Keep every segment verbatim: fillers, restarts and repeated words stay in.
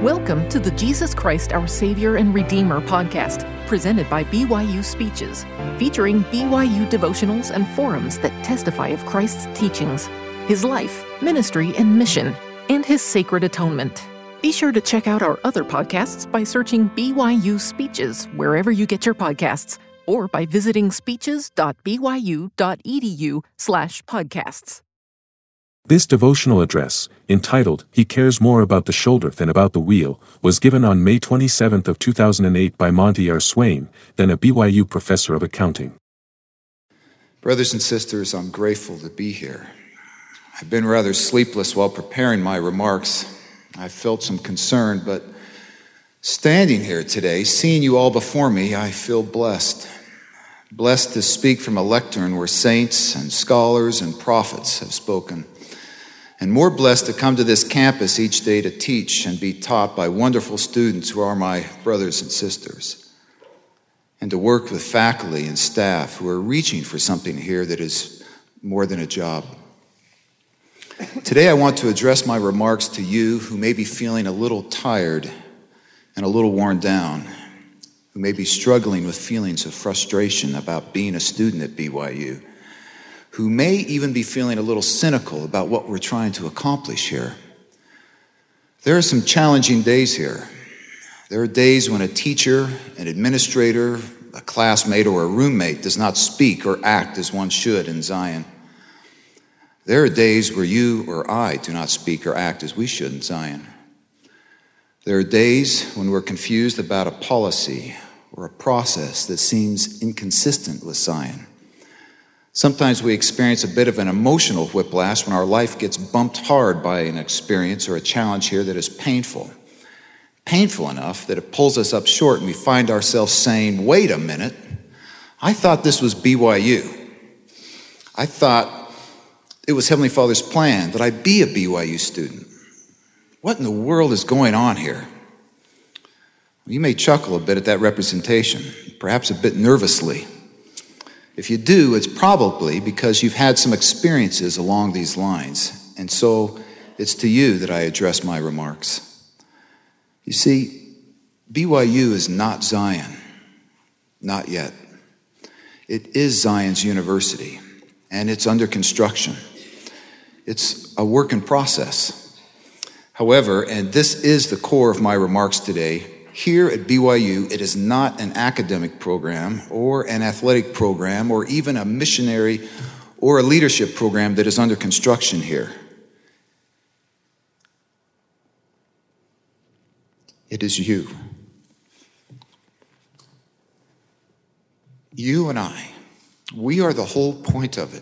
Welcome to the Jesus Christ Our Savior and Redeemer podcast, presented by B Y U Speeches, featuring B Y U devotionals and forums that testify of Christ's teachings, His life, ministry, and mission, and His sacred atonement. Be sure to check out our other podcasts by searching B Y U Speeches wherever you get your podcasts, or by visiting speeches.byu.edu slash podcasts. This devotional address, entitled, He Cares More About the Shoulder Than About the Wheel, was given on May twenty-seventh of two thousand eight by Monty R. Swain, then a B Y U professor of accounting. Brothers and sisters, I'm grateful to be here. I've been rather sleepless while preparing my remarks. I felt some concern, but standing here today, seeing you all before me, I feel blessed. Blessed to speak from a lectern where saints and scholars and prophets have spoken. And more blessed to come to this campus each day to teach and be taught by wonderful students who are my brothers and sisters. And to work with faculty and staff who are reaching for something here that is more than a job. Today I want to address my remarks to you who may be feeling a little tired and a little worn down, who may be struggling with feelings of frustration about being a student at B Y U, who may even be feeling a little cynical about what we're trying to accomplish here. There are some challenging days here. There are days when a teacher, an administrator, a classmate, or a roommate does not speak or act as one should in Zion. There are days where you or I do not speak or act as we should in Zion. There are days when we're confused about a policy or a process that seems inconsistent with Zion. Sometimes we experience a bit of an emotional whiplash when our life gets bumped hard by an experience or a challenge here that is painful. Painful enough that it pulls us up short and we find ourselves saying, wait a minute, I thought this was B Y U. I thought it was Heavenly Father's plan that I be a B Y U student. What in the world is going on here? You may chuckle a bit at that representation, perhaps a bit nervously. If you do, it's probably because you've had some experiences along these lines, and so it's to you that I address my remarks. You see, B Y U is not Zion, not yet. It is Zion's university, and it's under construction. It's a work in process. However, and this is the core of my remarks today, here at B Y U, it is not an academic program or an athletic program or even a missionary or a leadership program that is under construction here. It is you. You and I. We are the whole point of it.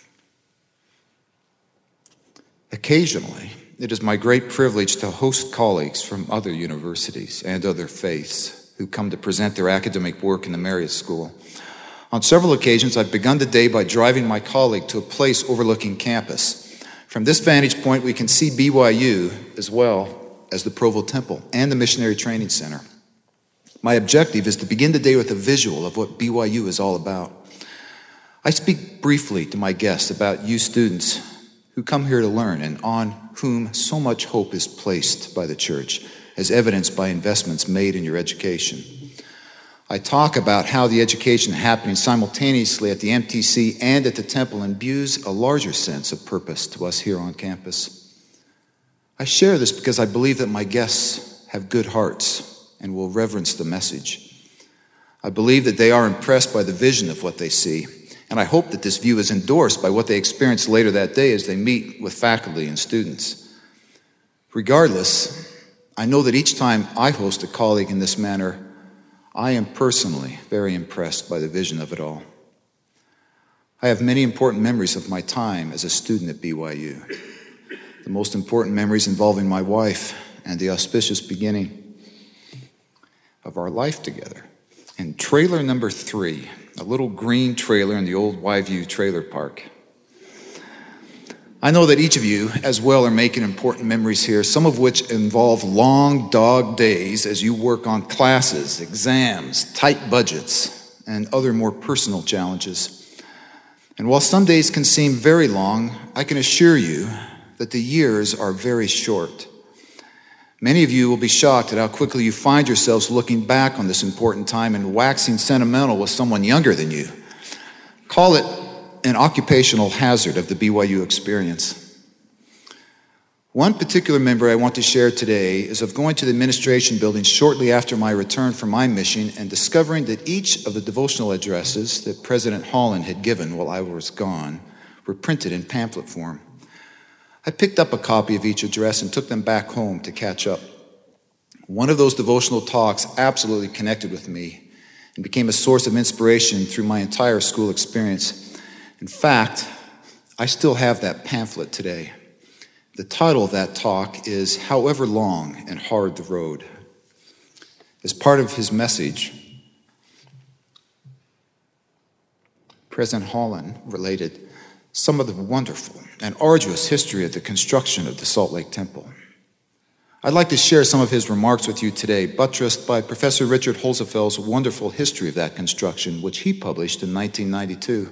Occasionally, it is my great privilege to host colleagues from other universities and other faiths who come to present their academic work in the Marriott School. On several occasions, I've begun the day by driving my colleague to a place overlooking campus. From this vantage point, we can see B Y U as well as the Provo Temple and the Missionary Training Center. My objective is to begin the day with a visual of what B Y U is all about. I speak briefly to my guests about you students who come here to learn and on whom so much hope is placed by the church, as evidenced by investments made in your education. I talk about how the education happening simultaneously at the M T C and at the temple imbues a larger sense of purpose to us here on campus. I share this because I believe that my guests have good hearts and will reverence the message. I believe that they are impressed by the vision of what they see, and I hope that this view is endorsed by what they experience later that day as they meet with faculty and students. Regardless, I know that each time I host a colleague in this manner, I am personally very impressed by the vision of it all. I have many important memories of my time as a student at B Y U. The most important memories involving my wife and the auspicious beginning of our life together. And trailer number three, a little green trailer in the old Y View trailer park. I know that each of you as well are making important memories here, some of which involve long dog days as you work on classes, exams, tight budgets, and other more personal challenges. And while some days can seem very long, I can assure you that the years are very short. Many of you will be shocked at how quickly you find yourselves looking back on this important time and waxing sentimental with someone younger than you. Call it an occupational hazard of the B Y U experience. One particular memory I want to share today is of going to the administration building shortly after my return from my mission and discovering that each of the devotional addresses that President Holland had given while I was gone were printed in pamphlet form. I picked up a copy of each address and took them back home to catch up. One of those devotional talks absolutely connected with me and became a source of inspiration through my entire school experience. In fact, I still have that pamphlet today. The title of that talk is However Long and Hard the Road. As part of his message, President Holland related some of the wonderful and arduous history of the construction of the Salt Lake Temple. I'd like to share some of his remarks with you today, buttressed by Professor Richard Holzefeld's wonderful history of that construction, which he published in nineteen ninety-two.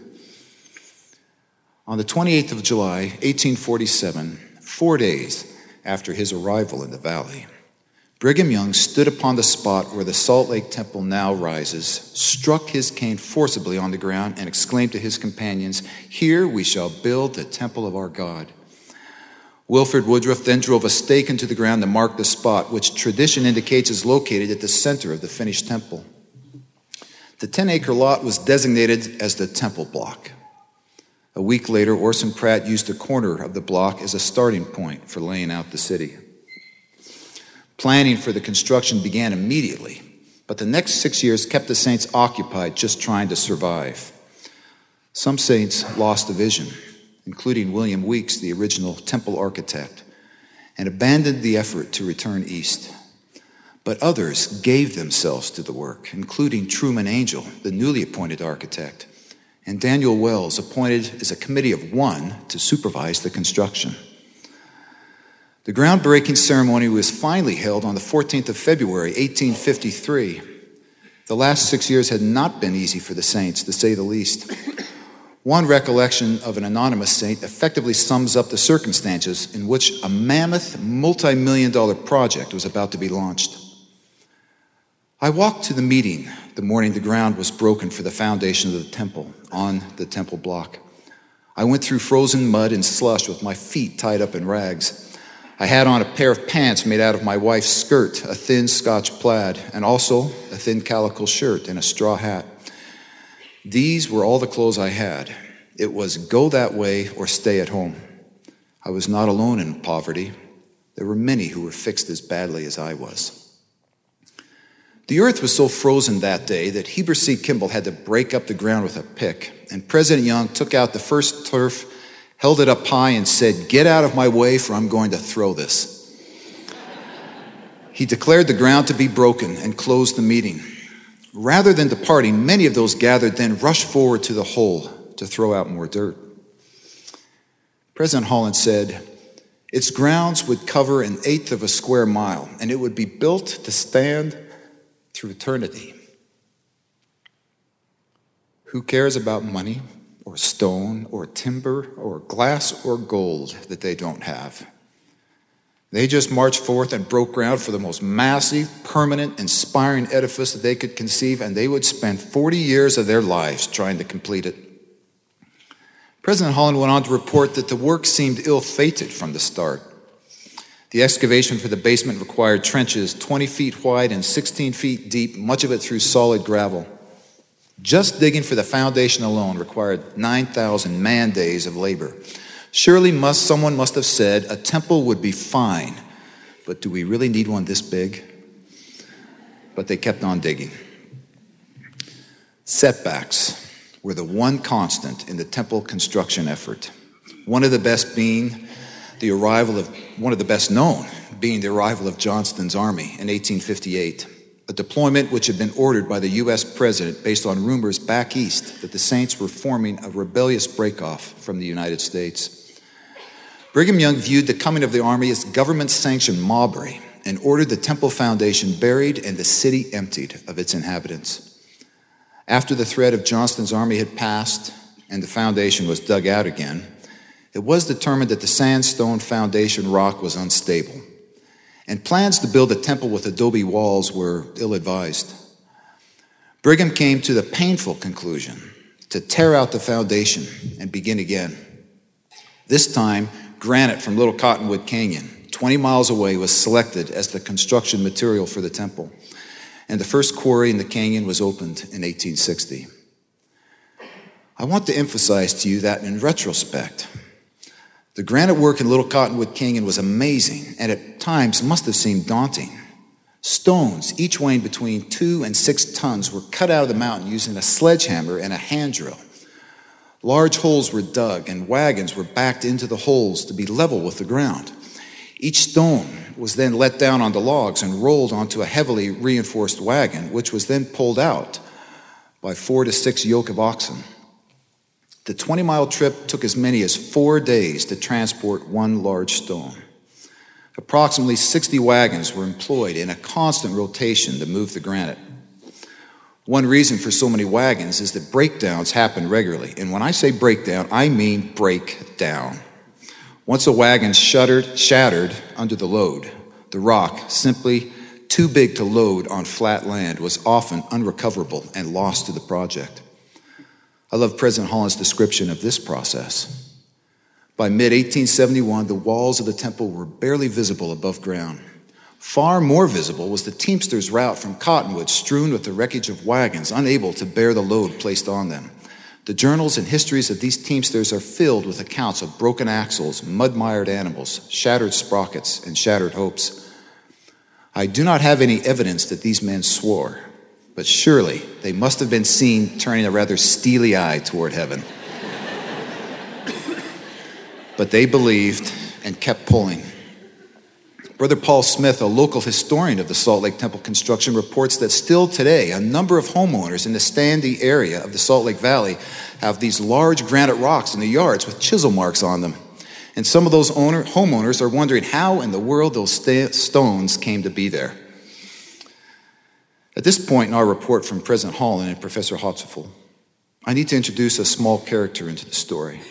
On the twenty-eighth of July, eighteen forty-seven, four days after his arrival in the valley, Brigham Young stood upon the spot where the Salt Lake Temple now rises, struck his cane forcibly on the ground, and exclaimed to his companions, "Here we shall build the temple of our God." Wilford Woodruff then drove a stake into the ground to mark the spot, which tradition indicates is located at the center of the finished temple. The ten-acre lot was designated as the temple block. A week later, Orson Pratt used a corner of the block as a starting point for laying out the city. Planning for the construction began immediately, but the next six years kept the saints occupied just trying to survive. Some saints lost the vision, including William Weeks, the original temple architect, and abandoned the effort to return east. But others gave themselves to the work, including Truman Angell, the newly appointed architect, and Daniel Wells, appointed as a committee of one to supervise the construction. The groundbreaking ceremony was finally held on the fourteenth of February, eighteen fifty-three. The last six years had not been easy for the saints, to say the least. One recollection of an anonymous saint effectively sums up the circumstances in which a mammoth, multi-million dollar project was about to be launched. I walked to the meeting the morning the ground was broken for the foundation of the temple on the temple block. I went through frozen mud and slush with my feet tied up in rags. I had on a pair of pants made out of my wife's skirt, a thin Scotch plaid, and also a thin calico shirt and a straw hat. These were all the clothes I had. It was go that way or stay at home. I was not alone in poverty. There were many who were fixed as badly as I was. The earth was so frozen that day that Heber C. Kimball had to break up the ground with a pick, and President Young took out the first turf, held it up high, and said, "Get out of my way, for I'm going to throw this." He declared the ground to be broken and closed the meeting. Rather than departing, many of those gathered then rushed forward to the hole to throw out more dirt. President Holland said, "Its grounds would cover an eighth of a square mile, and it would be built to stand through eternity." Who cares about money or stone or timber or glass or gold that they don't have? They just marched forth and broke ground for the most massive, permanent, inspiring edifice that they could conceive, and they would spend forty years of their lives trying to complete it. President Holland went on to report that the work seemed ill-fated from the start. The excavation for the basement required trenches twenty feet wide and sixteen feet deep, much of it through solid gravel. Just digging for the foundation alone required nine thousand man-days of labor. Surely must someone must have said, a temple would be fine, but do we really need one this big? But they kept on digging. Setbacks were the one constant in the temple construction effort. One of the best being the arrival of, one of the best known being the arrival of Johnston's army in eighteen fifty-eight, a deployment which had been ordered by the U S president based on rumors back east that the saints were forming a rebellious breakoff from the United States. Brigham Young viewed the coming of the army as government-sanctioned mobbery and ordered the temple foundation buried and the city emptied of its inhabitants. After the threat of Johnston's army had passed and the foundation was dug out again, it was determined that the sandstone foundation rock was unstable, and plans to build a temple with adobe walls were ill-advised. Brigham came to the painful conclusion to tear out the foundation and begin again. This time, granite from Little Cottonwood Canyon, twenty miles away, was selected as the construction material for the temple, and the first quarry in the canyon was opened in eighteen sixty. I want to emphasize to you that in retrospect, the granite work in Little Cottonwood Canyon was amazing and at times must have seemed daunting. Stones, each weighing between two and six tons, were cut out of the mountain using a sledgehammer and a hand drill. Large holes were dug and wagons were backed into the holes to be level with the ground. Each stone was then let down onto logs and rolled onto a heavily reinforced wagon, which was then pulled out by four to six yoke of oxen. The twenty-mile trip took as many as four days to transport one large stone. Approximately sixty wagons were employed in a constant rotation to move the granite. One reason for so many wagons is that breakdowns happen regularly. And when I say breakdown, I mean breakdown. Once a wagon shuttered, shattered under the load, the rock, simply too big to load on flat land, was often unrecoverable and lost to the project. I love President Holland's description of this process. By mid eighteen seventy-one, the walls of the temple were barely visible above ground. Far more visible was the teamsters' route from Cottonwood, strewn with the wreckage of wagons, unable to bear the load placed on them. The journals and histories of these teamsters are filled with accounts of broken axles, mud-mired animals, shattered sprockets, and shattered hopes. I do not have any evidence that these men swore, but surely they must have been seen turning a rather steely eye toward heaven. But they believed and kept pulling. Brother Paul Smith, a local historian of the Salt Lake Temple construction, reports that still today, a number of homeowners in the Standy area of the Salt Lake Valley have these large granite rocks in the yards with chisel marks on them. And some of those owner, homeowners are wondering how in the world those st- stones came to be there. At this point in our report from President Holland and Professor Hotzefull, I need to introduce a small character into the story.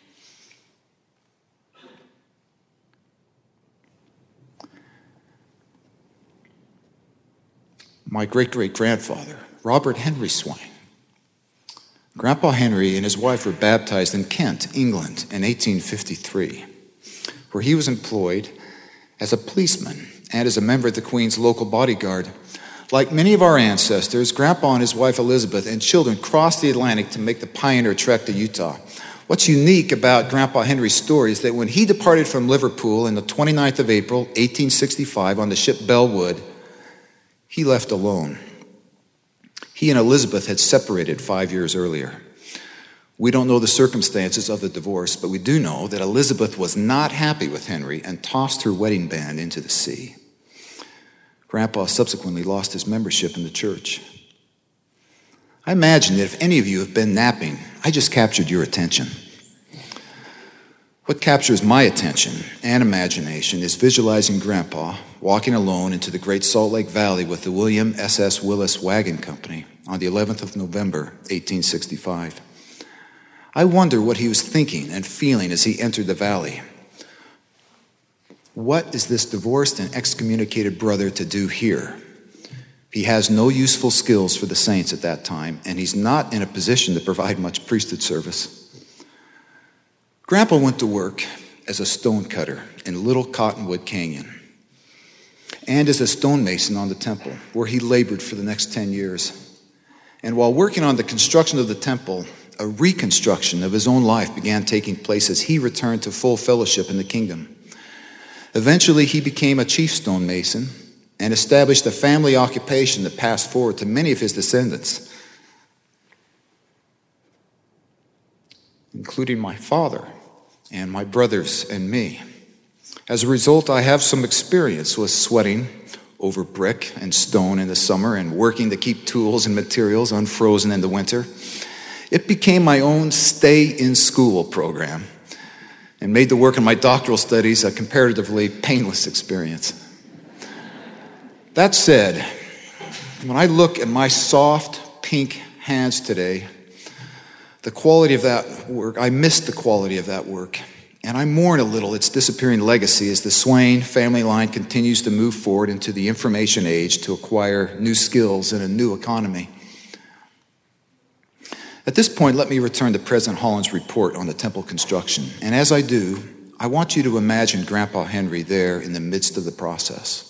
My great-great-grandfather, Robert Henry Swain. Grandpa Henry and his wife were baptized in Kent, England, in eighteen fifty-three, where he was employed as a policeman and as a member of the Queen's local bodyguard. Like many of our ancestors, Grandpa and his wife Elizabeth and children crossed the Atlantic to make the pioneer trek to Utah. What's unique about Grandpa Henry's story is that when he departed from Liverpool on the twenty-ninth of April, eighteen sixty-five, on the ship Bellwood, he left alone. He and Elizabeth had separated five years earlier. We don't know the circumstances of the divorce, but we do know that Elizabeth was not happy with Henry and tossed her wedding band into the sea. Grandpa subsequently lost his membership in the church. I imagine that if any of you have been napping, I just captured your attention. What captures my attention and imagination is visualizing Grandpa walking alone into the Great Salt Lake Valley with the William S S Willis Wagon Company on the eleventh of November, eighteen sixty-five. I wonder what he was thinking and feeling as he entered the valley. What is this divorced and excommunicated brother to do here? He has no useful skills for the saints at that time, and he's not in a position to provide much priesthood service. Grandpa went to work as a stonecutter in Little Cottonwood Canyon and as a stonemason on the temple, where he labored for the next ten years. And while working on the construction of the temple, a reconstruction of his own life began taking place as he returned to full fellowship in the kingdom. Eventually, he became a chief stonemason and established a family occupation that passed forward to many of his descendants, including my father and my brothers and me. As a result, I have some experience with sweating over brick and stone in the summer and working to keep tools and materials unfrozen in the winter. It became my own stay-in-school program and made the work in my doctoral studies a comparatively painless experience. That said, when I look at my soft, pink hands today, the quality of that work, I miss the quality of that work, And I mourn a little its disappearing legacy as the Swain family line continues to move forward into the information age to acquire new skills in a new economy. At this point, let me return to President Holland's report on the temple construction. And as I do, I want you to imagine Grandpa Henry there in the midst of the process.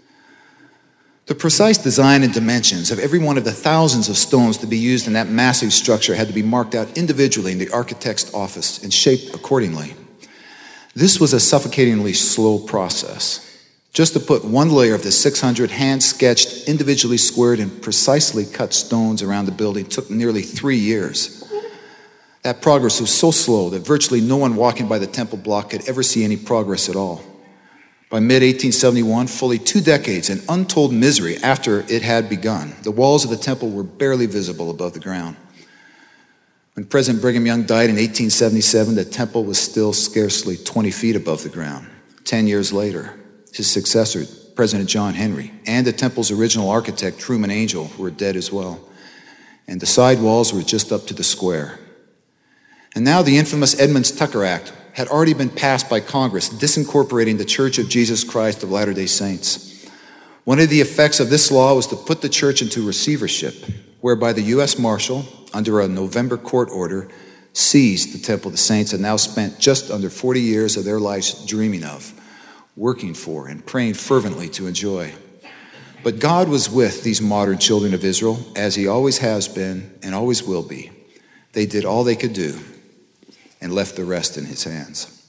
The precise design and dimensions of every one of the thousands of stones to be used in that massive structure had to be marked out individually in the architect's office and shaped accordingly. This was a suffocatingly slow process. Just to put one layer of the six hundred hand-sketched, individually squared and precisely cut stones around the building took nearly three years. That progress was so slow that virtually no one walking by the temple block could ever see any progress at all. By mid eighteen seventy-one, fully two decades in untold misery after it had begun, the walls of the temple were barely visible above the ground. When President Brigham Young died in eighteen seventy-seven, the temple was still scarcely twenty feet above the ground. Ten years later, his successor, President John Henry, and the temple's original architect, Truman Angell, were dead as well. And the side walls were just up to the square. And now the infamous Edmunds Tucker Act had already been passed by Congress, disincorporating the Church of Jesus Christ of Latter-day Saints. One of the effects of this law was to put the church into receivership, whereby the U S Marshal, under a November court order, seized the Temple the Saints had now spent just under forty years of their lives dreaming of, working for, and praying fervently to enjoy. But God was with these modern children of Israel, as he always has been and always will be. They did all they could do and left the rest in his hands.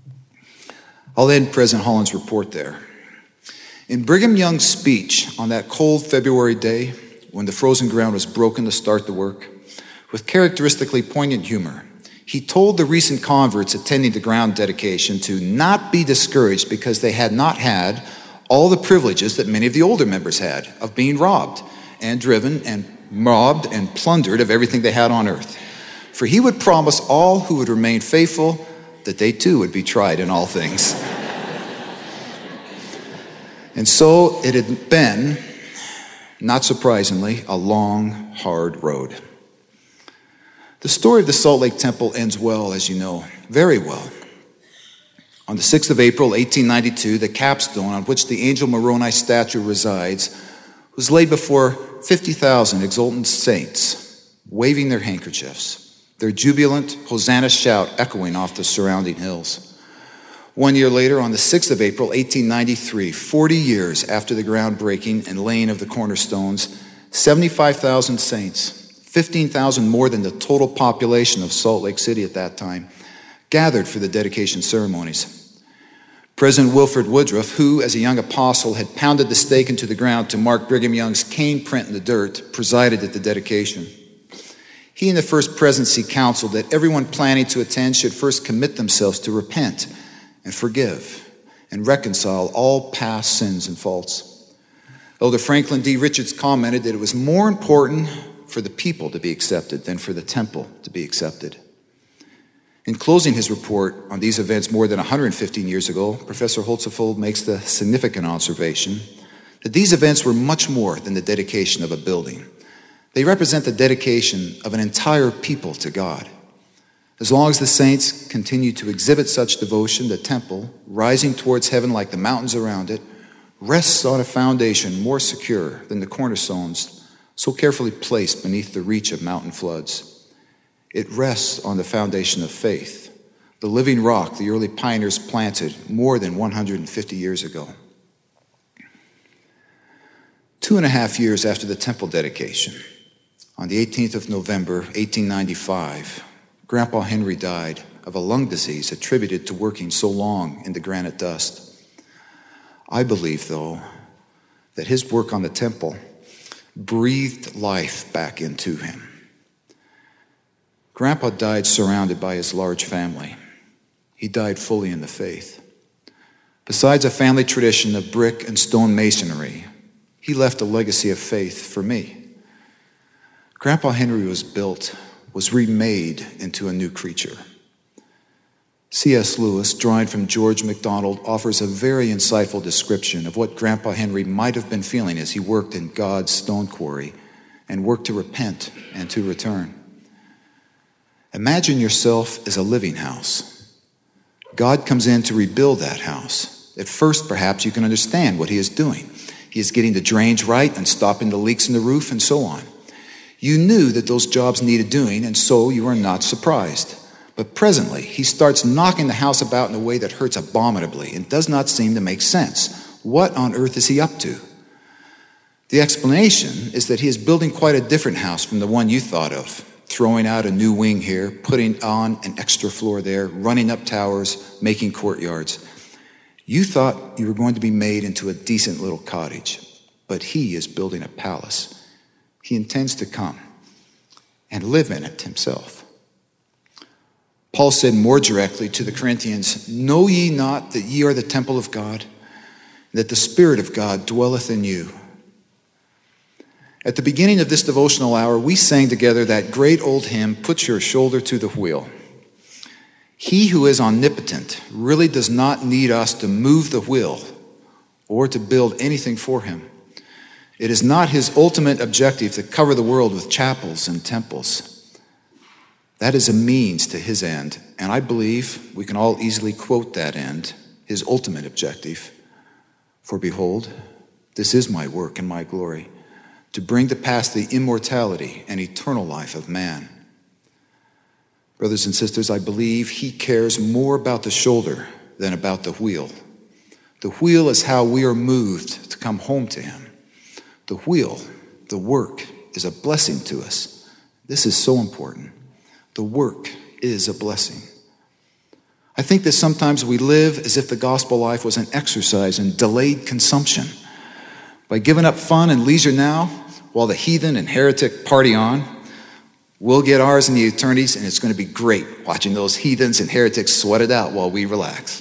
I'll end President Holland's report there. In Brigham Young's speech on that cold February day, when the frozen ground was broken to start the work, with characteristically poignant humor, he told the recent converts attending the ground dedication to not be discouraged because they had not had all the privileges that many of the older members had of being robbed and driven and robbed and plundered of everything they had on earth. For he would promise all who would remain faithful that they too would be tried in all things. And so it had been, not surprisingly, a long, hard road. The story of the Salt Lake Temple ends well, as you know, very well. On the sixth of April, eighteen ninety-two, the capstone on which the Angel Moroni statue resides was laid before fifty thousand exultant saints, waving their handkerchiefs, their jubilant Hosanna shout echoing off the surrounding hills. One year later, on the sixth of April, eighteen ninety-three, forty years after the groundbreaking and laying of the cornerstones, seventy-five thousand saints, fifteen thousand more than the total population of Salt Lake City at that time, gathered for the dedication ceremonies. President Wilford Woodruff, who, as a young apostle, had pounded the stake into the ground to mark Brigham Young's cane print in the dirt, presided at the dedication. He and the First Presidency counseled that everyone planning to attend should first commit themselves to repent and forgive and reconcile all past sins and faults. Elder Franklin D. Richards commented that it was more important for the people to be accepted than for the temple to be accepted. In closing his report on these events more than one hundred fifteen years ago, Professor Holtzapfel makes the significant observation that these events were much more than the dedication of a building. They represent the dedication of an entire people to God. As long as the saints continue to exhibit such devotion, the temple, rising towards heaven like the mountains around it, rests on a foundation more secure than the cornerstones so carefully placed beneath the reach of mountain floods. It rests on the foundation of faith, the living rock the early pioneers planted more than one hundred fifty years ago. Two and a half years after the temple dedication, on the eighteenth of November, eighteen ninety-five, Grandpa Henry died of a lung disease attributed to working so long in the granite dust. I believe, though, that his work on the temple breathed life back into him. Grandpa died surrounded by his large family. He died fully in the faith. Besides a family tradition of brick and stone masonry, he left a legacy of faith for me. Grandpa Henry was built, was remade into a new creature. C S Lewis, drawing from George MacDonald, offers a very insightful description of what Grandpa Henry might have been feeling as he worked in God's stone quarry and worked to repent and to return. Imagine yourself as a living house, God comes in to rebuild that house. At first, perhaps, you can understand what he is doing. He is getting the drains right and stopping the leaks in the roof and so on. You knew that those jobs needed doing, and so you are not surprised. But presently, he starts knocking the house about in a way that hurts abominably and does not seem to make sense. What on earth is he up to? The explanation is that he is building quite a different house from the one you thought of, throwing out a new wing here, putting on an extra floor there, running up towers, making courtyards. You thought you were going to be made into a decent little cottage, but he is building a palace. He intends to come and live in it himself. Paul said more directly to the Corinthians, "Know ye not that ye are the temple of God, that the Spirit of God dwelleth in you?" At the beginning of this devotional hour, we sang together that great old hymn, "Put Your Shoulder to the Wheel." He who is omnipotent really does not need us to move the wheel or to build anything for him. It is not his ultimate objective to cover the world with chapels and temples. That is a means to his end, and I believe we can all easily quote that end, his ultimate objective. "For behold, this is my work and my glory, to bring to pass the immortality and eternal life of man." Brothers and sisters, I believe he cares more about the shoulder than about the wheel. The wheel is how we are moved to come home to him. The wheel, the work, is a blessing to us. This is so important. The work is a blessing. I think that sometimes we live as if the gospel life was an exercise in delayed consumption. By giving up fun and leisure now, while the heathen and heretic party on, we'll get ours in the eternities, and it's going to be great watching those heathens and heretics sweat it out while we relax.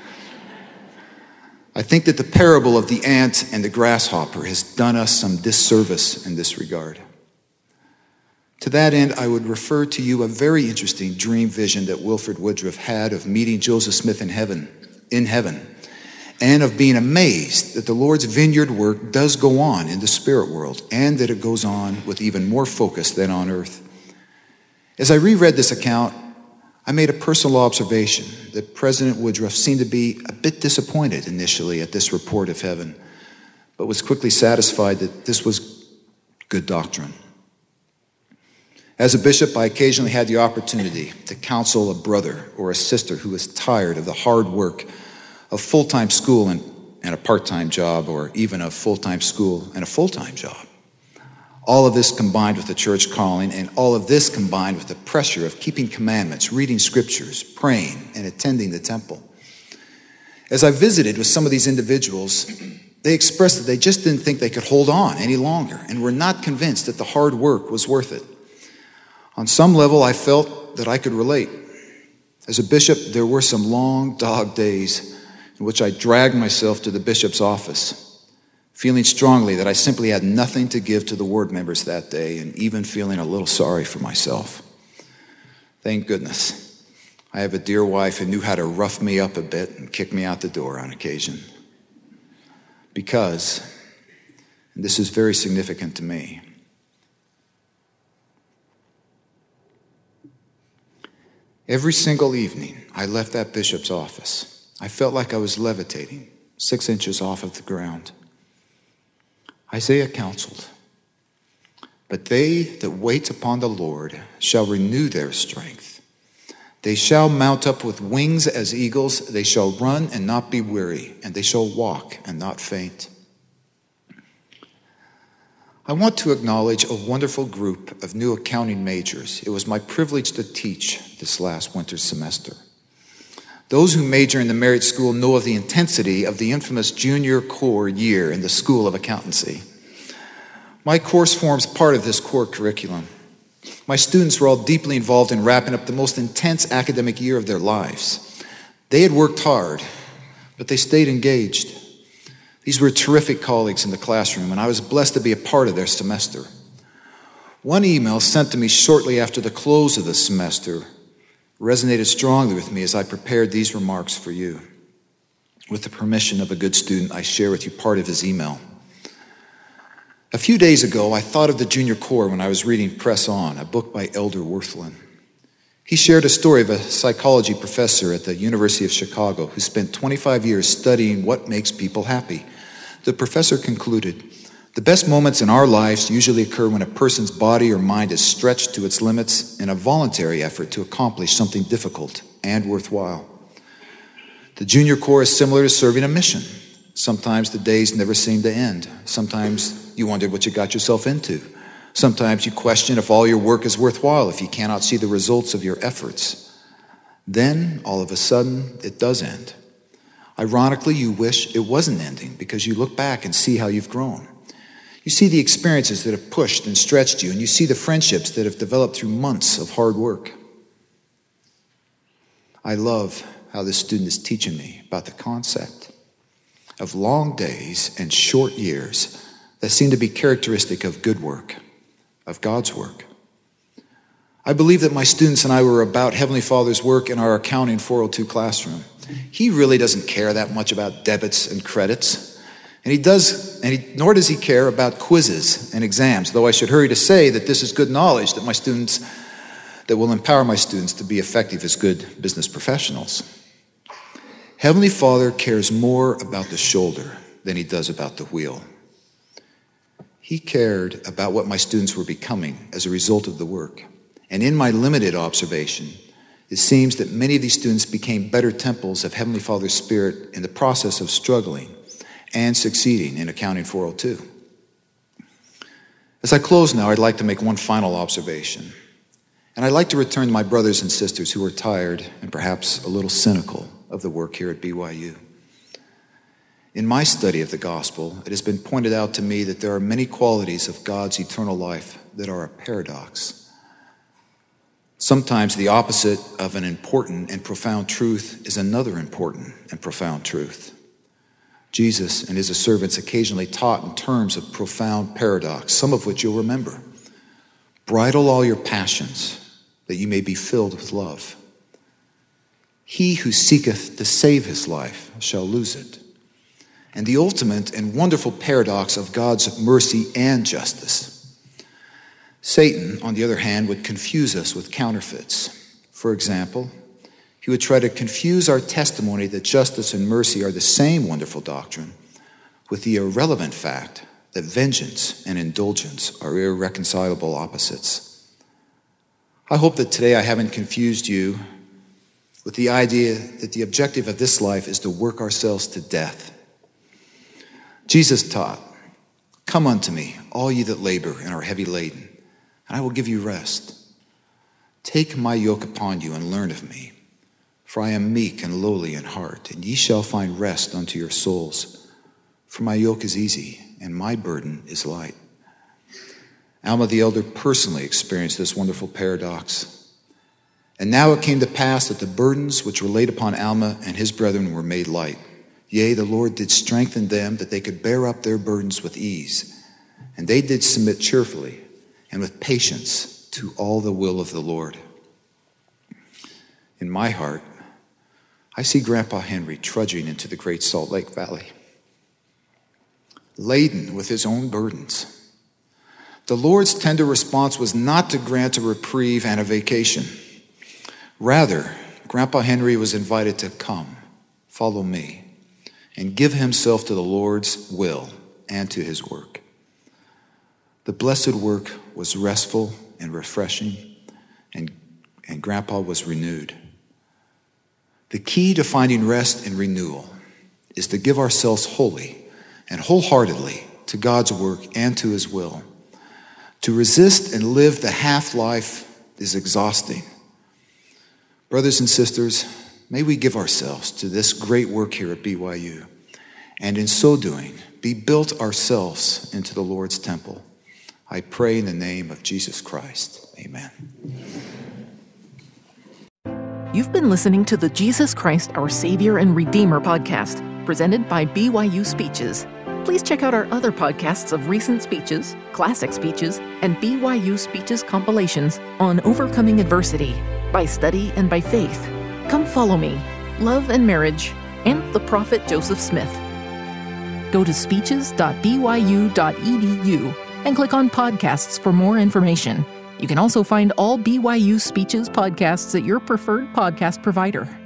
I think that the parable of the ant and the grasshopper has done us some disservice in this regard. To that end, I would refer to you a very interesting dream vision that Wilford Woodruff had of meeting Joseph Smith in heaven, in heaven, and of being amazed that the Lord's vineyard work does go on in the spirit world, and that it goes on with even more focus than on earth. As I reread this account, I made a personal observation that President Woodruff seemed to be a bit disappointed initially at this report of heaven, but was quickly satisfied that this was good doctrine. As a bishop, I occasionally had the opportunity to counsel a brother or a sister who was tired of the hard work of full-time school and, and a part-time job, or even a full-time school and a full-time job. All of this combined with the church calling, and all of this combined with the pressure of keeping commandments, reading scriptures, praying, and attending the temple. As I visited with some of these individuals, they expressed that they just didn't think they could hold on any longer and were not convinced that the hard work was worth it. On some level, I felt that I could relate. As a bishop, there were some long dog days in which I dragged myself to the bishop's office, feeling strongly that I simply had nothing to give to the ward members that day, and even feeling a little sorry for myself. Thank goodness, I have a dear wife who knew how to rough me up a bit and kick me out the door on occasion. Because, and this is very significant to me, every single evening I left that bishop's office, I felt like I was levitating six inches off of the ground. Isaiah counseled, "But they that wait upon the Lord shall renew their strength. They shall mount up with wings as eagles. They shall run and not be weary, and they shall walk and not faint." I want to acknowledge a wonderful group of new accounting majors. It was my privilege to teach this last winter semester. Those who major in the Merit School know of the intensity of the infamous junior core year in the School of Accountancy. My course forms part of this core curriculum. My students were all deeply involved in wrapping up the most intense academic year of their lives. They had worked hard, but they stayed engaged. These were terrific colleagues in the classroom, and I was blessed to be a part of their semester. One email sent to me shortly after the close of the semester resonated strongly with me as I prepared these remarks for you. With the permission of a good student, I share with you part of his email. A few days ago, I thought of the junior core when I was reading Press On, a book by Elder Worthland. He shared a story of a psychology professor at the University of Chicago who spent twenty-five years studying what makes people happy. The professor concluded, "The best moments in our lives usually occur when a person's body or mind is stretched to its limits in a voluntary effort to accomplish something difficult and worthwhile. The junior corps is similar to serving a mission. Sometimes the days never seem to end. Sometimes you wonder what you got yourself into. Sometimes you question if all your work is worthwhile if you cannot see the results of your efforts. Then, all of a sudden, it does end. Ironically, you wish it wasn't ending because you look back and see how you've grown. You see the experiences that have pushed and stretched you, and you see the friendships that have developed through months of hard work." I love how this student is teaching me about the concept of long days and short years that seem to be characteristic of good work, of God's work. I believe that my students and I were about Heavenly Father's work in our accounting four oh two classroom. He really doesn't care that much about debits and credits, and he does, and he, nor does he care about quizzes and exams, though I should hurry to say that this is good knowledge that my students, that will empower my students to be effective as good business professionals. Heavenly Father cares more about the shoulder than he does about the wheel. He cared about what my students were becoming as a result of the work. And in my limited observation, it seems that many of these students became better temples of Heavenly Father's Spirit in the process of struggling and succeeding in Accounting four oh two. As I close now, I'd like to make one final observation. And I'd like to return to my brothers and sisters who are tired and perhaps a little cynical of the work here at B Y U. In my study of the gospel, it has been pointed out to me that there are many qualities of God's eternal life that are a paradox. Sometimes the opposite of an important and profound truth is another important and profound truth. Jesus and his servants occasionally taught in terms of profound paradox, some of which you'll remember. Bridle all your passions, that you may be filled with love. He who seeketh to save his life shall lose it. And the ultimate and wonderful paradox of God's mercy and justice. Satan, on the other hand, would confuse us with counterfeits. For example, he would try to confuse our testimony that justice and mercy are the same wonderful doctrine with the irrelevant fact that vengeance and indulgence are irreconcilable opposites. I hope that today I haven't confused you with the idea that the objective of this life is to work ourselves to death. Jesus taught, "Come unto me, all ye that labor and are heavy laden, and I will give you rest. Take my yoke upon you and learn of me, for I am meek and lowly in heart, and ye shall find rest unto your souls. For my yoke is easy, and my burden is light." Alma the Elder personally experienced this wonderful paradox. And now it came to pass that the burdens which were laid upon Alma and his brethren were made light. Yea, the Lord did strengthen them that they could bear up their burdens with ease. And they did submit cheerfully and with patience to all the will of the Lord. In my heart, I see Grandpa Henry trudging into the Great Salt Lake Valley, laden with his own burdens. The Lord's tender response was not to grant a reprieve and a vacation. Rather, Grandpa Henry was invited to come, follow me, and give himself to the Lord's will and to his work. The blessed work was restful and refreshing, and, and Grandpa was renewed. The key to finding rest and renewal is to give ourselves wholly and wholeheartedly to God's work and to his will. To resist and live the half-life is exhausting. Brothers and sisters, may we give ourselves to this great work here at B Y U, and in so doing, be built ourselves into the Lord's temple. I pray in the name of Jesus Christ. Amen. You've been listening to the Jesus Christ, Our Savior and Redeemer podcast, presented by B Y U Speeches. Please check out our other podcasts of recent speeches, classic speeches, and B Y U Speeches compilations on overcoming adversity, by study and by faith, Come Follow Me, Love and Marriage, and the Prophet Joseph Smith. Go to speeches dot b y u dot e d u and click on podcasts for more information. You can also find all B Y U Speeches podcasts at your preferred podcast provider.